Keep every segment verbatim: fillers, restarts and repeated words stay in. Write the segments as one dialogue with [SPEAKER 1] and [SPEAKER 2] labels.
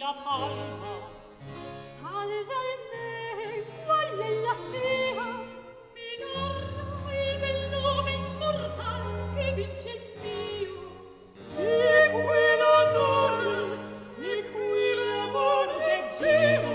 [SPEAKER 1] mia palma.
[SPEAKER 2] Alesalme, qual è la sia? Mi narra il bel nome immortal che vince il mio. E qui l'onore, e qui l'amor leggevo.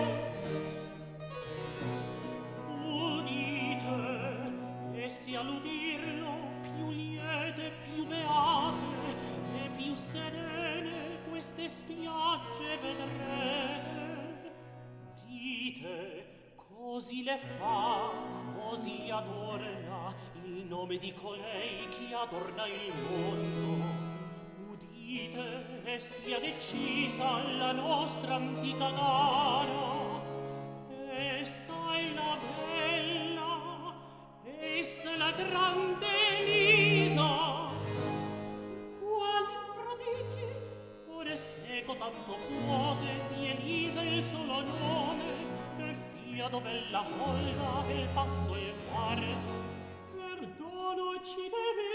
[SPEAKER 1] Udite, e sia l'udirlo più liete, più beate e più serene queste spiagge vedrete. Dite, così le fa, così li adorna il nome di colei che adorna il mondo. Udite, e sia decisa la nostra antica gara. Essa è la bella, essa la grande Elisa.
[SPEAKER 2] Quali prodigi?
[SPEAKER 1] Ora seco tanto quote di Elisa il solo nome, che fia dov'è la folga e il passo e il fare. Perdono ci deve